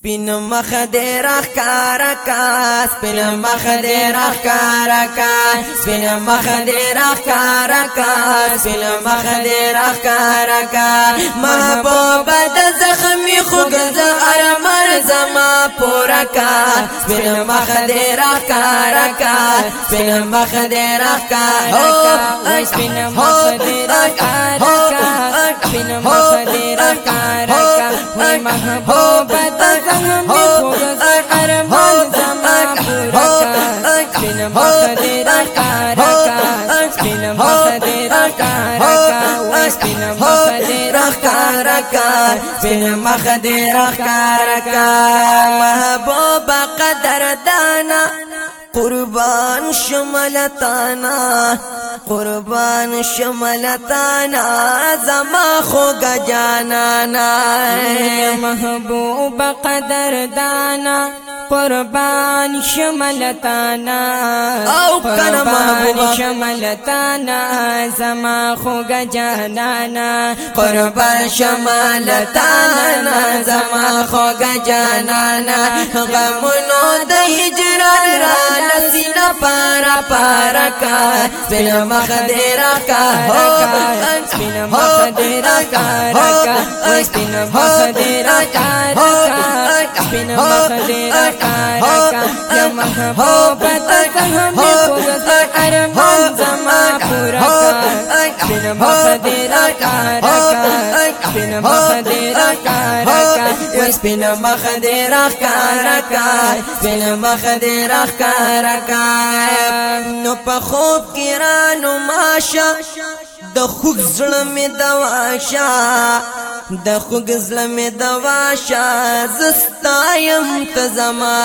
سپین مخ دې راښکاره کا سپین مخ دې راښکاره کا سپین مخ دې راښکاره کا سپین مخ دې راښکاره کا محبوبه د زخمي خوږ ارمان زما پوره کا سپین مخ دې راښکاره کا سپین مخ دې راښکاره کا سپین مخ دې راښکاره کا سپین مخ دې راښکاره کا وای محبوبه د زخمي خوږ ارمان زما پوره کا سپین مخ دې راښکاره کا سپین مخ دې راښکاره کا وای سپین مخ دې راښکاره کا سپین مخ دې راښکاره کا محبوبه قدردانا قربان شملتانا قربان شملتانا زما خوږه جانانا محبوب قدردانا قربان شملتانا او کنا محبوبه شملتانا زما خوږه جانانا قربان شملتانا زما خوږه جانانا غمونو د هجران را نسینا پارا پارا کا سپین مخ دې راښکاره کا سپین مخ دې راښکاره کا سپین مخ دې راښکاره کا سپین مخ دې راښکاره کا یا محبوبه د زخمي خوږ ارمان زما پوره کا سپین مخ دې راښکاره کا سپین مخ دې راښکاره کا سپین مخ دې راښکاره کا سپین مخ دې راښکاره کا نو په خوب کې رانو ماشه د خوږ زړه مې دواشه د خوږ زړه مې دواشه زستایم ته زما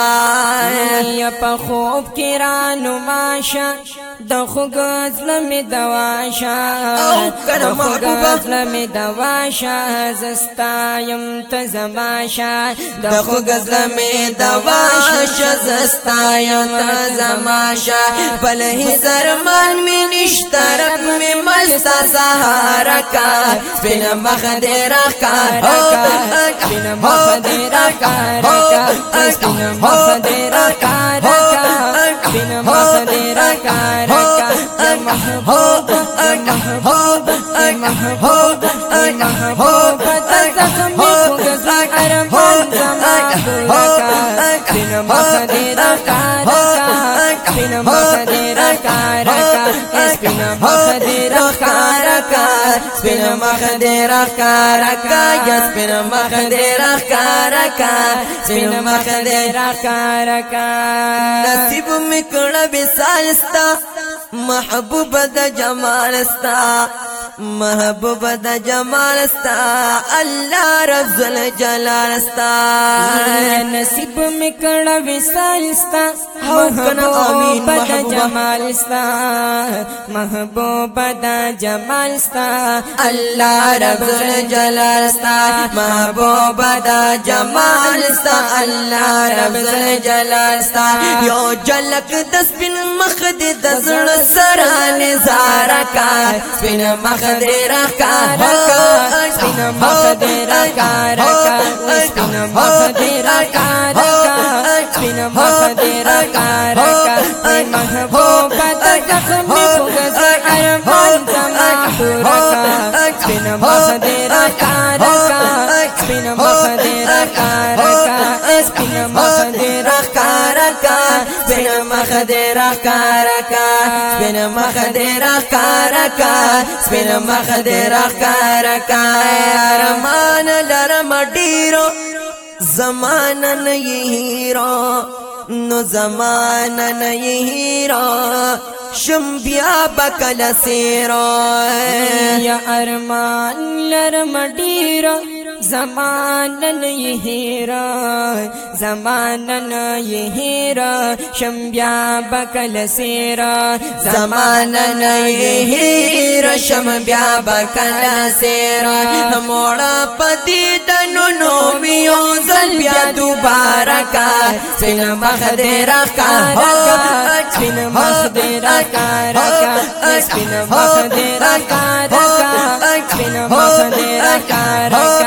شه یا په خوب کې رانو ماشه د خوږ زړه مې دواشه د خوږ زړه مې دواشه زستایم ته زما شه د خوږ زړه مې دواشه زستایم ته زما شه بل هیڅ ارمان مې نشته رب مې ملستا سهاره کا سپین مخ دې راښکاره کا سپین مخ دې راښکاره کا سپین مخ دې راښکاره کا سپین مخ دې راښکاره کا یا محبوب محبوب محبوب محبوب د زخمي خوږ ارمان زما پوره کا سپین مخ دې راښکاره کا سپین مخ دې راښکاره کا سپین مخ دې راښکاره کا سپین مخ دې راښکاره کا یا سپین مخ دې راښکاره کا سپین مخ دې راښکاره کا نصیب مې کړه وصال ستا محبوب د جمال ستا محبوب د جمال ستا الله رب الجلال ستا نصیب مې کړه وصال ستا محبوب د جمال ستا محبوب د جمال ستا الله رب الجلال ستا محبوب د جمال ستا الله رب الجلال ستا یو جلک د سپین مخ دې د زړه سره نظاره کا سپین مخ دې راښکاره کا سپین مخ دې راښکاره کا سپین مخ دې راښکاره کا سپین مخ دې راښکاره کا محبوبه د زخمي خوږ ارمان زما پوره کا سپین مخ دې راښکاره کا سپین مخ دې راښکاره کا سپین مخ دې راښکاره کا سپین مخ دې راښکاره کا سپین مخ دې راښکاره کا سپین مخ دې راښکاره کا ارمان لرم ډیرو زمانه نه هیرو نو زمانه نه هیرو شم بیا بکل سیرو یا ارمان لرم ډیرو زمانه نه هیرا زمانه نه هیرا شم بیا بکل سیرا زمانه نه هیرا شم بیا بکل سیرا موړه پدې دنو نو میو زل بیا دوباره کا سپین مخ دې راښکاره کا سپین مخ دې راښکاره کا سپین مخ دې راښکاره کا سپین مخ دې راښکاره کا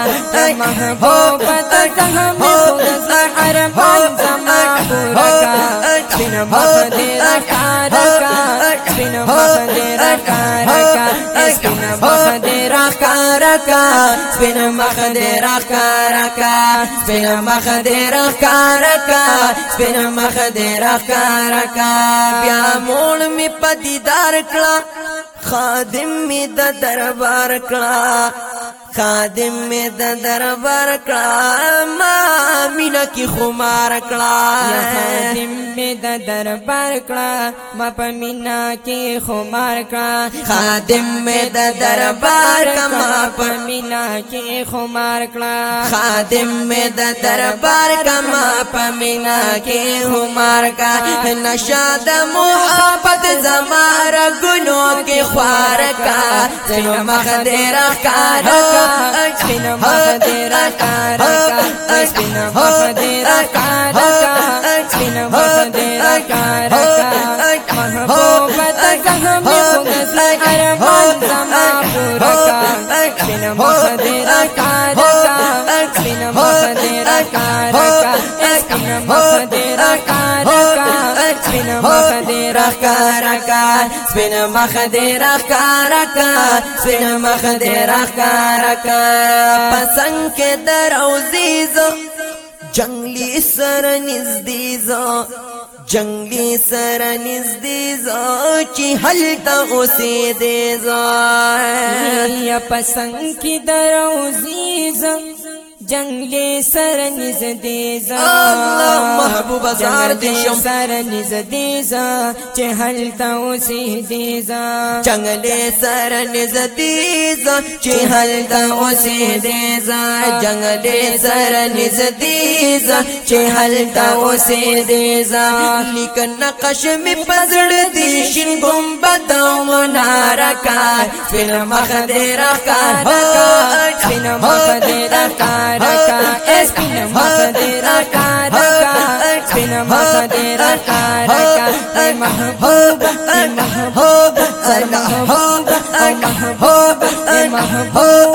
محبوب تزهم خوز ارمان زما پورکا سپین مخ دې راکارکا سپین مخ دې راکارکا سپین مخ دې راکارکا سپین مخ دې راکارکا سپین مخ دې راکارکا سپین مخ دې راکارکا بیا مول می پدیدار کړه خادم می د دربار کړه خادم می د دربار کړه ما مینا کی خمار کړه خادم می د دربار کړه ما په مینا کی خمار کړه خادم می د دربار کړه ما په مینا کی خمار کړه خادم می د دربار کړه ما په مینا کی خمار کړه نشاد محبت زمار ګنو کی خوار کا سپین مخ دې راکارکا سپین مخ دې راکارکا سپین مخ دې راکارکا سپین مخ دې راکارکا محبوب تزهم خوز ارمان زما پورکا سپین مخ دې راکارکا سپین مخ دې راکارکا سپین مخ دې راکارکا سپین مخ دې راکارکا سپین مخ دې راکارکا سپین مخ دې راکارکا پسنګ کې دروزیزو جنگلی سر نزدیزو جنگلی سر نزدیزو چی حلتا اسی دیزو یا پسنگ کی دروزیزو جنگلی سر نزدیزا اللہ محبوب زار دیشم سر نزدیزا چہلتا اسی دیزا جنگلی سر نزدیزا چہلتا اسی دیزا جنگلی سر نزدیزا چہلتا اسی دیزا لیکن نقش می پزڑ دیشن گمبد منارکا سپین مخ دې راکارکا سپین مخ دې راکارکا سپین مخ دې راکارکا سپین مخ دې راکارکا اے محبوب اے محبوب اے محبوب اے محبوب اے محبوب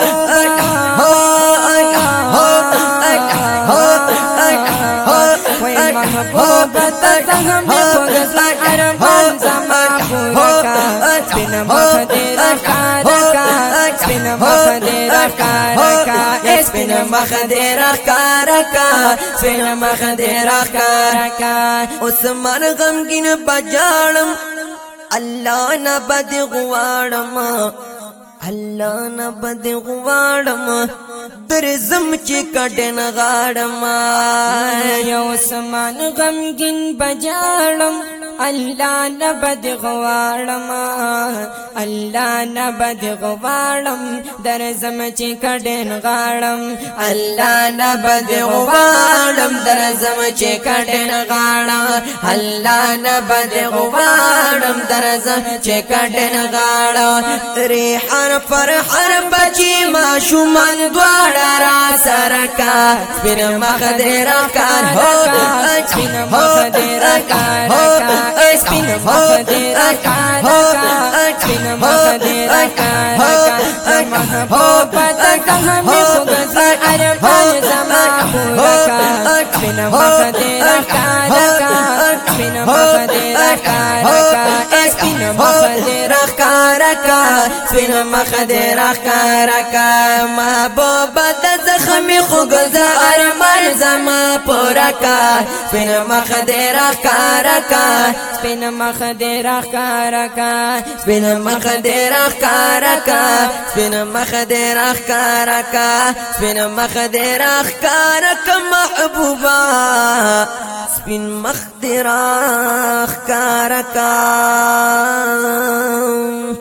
محبوب تزهم خوز ارمان زما پورکا سپین مخ دې راکارکا سپین مخ دې راکارکا سپین مخ دې راکارکا سپین مخ دې راکارکا عثمان غمگین بجاړم الله نه بد غواړم الله نه بد غواړم درزم چې کډن غاړم یو سمان غمگین بجاړم الله نه بد غواړم الله نه بد غواړم درزم چې کډن غاړم الله نه بد غواړم درزم چې کډن غاړم الله نه بد غواړم درزم چې کډن غاړم ریحان پر هر بچی ما شومان دواړه را سرکا سپین مخ دې راکارکا سپین مخ دې راکارکا سپین مخ دې راکارکا سپین مخ دې راکارکا محبوب تزهم خوز ارمان زما پورکا سپین مخ دې راکارکا سپین مخ دې راکارکا سپین مخ دې راکارکا سپین مخ دې راکارکا محبوب زخمی خوگز ارمان زما پورکا سپین مخ دې راکارکا سپین مخ دې راکارکا سپین مخ دې راکارکا سپین مخ دې راکارکا سپین مخ دې راکارکا محبوبا سپین مخ دې راکارکا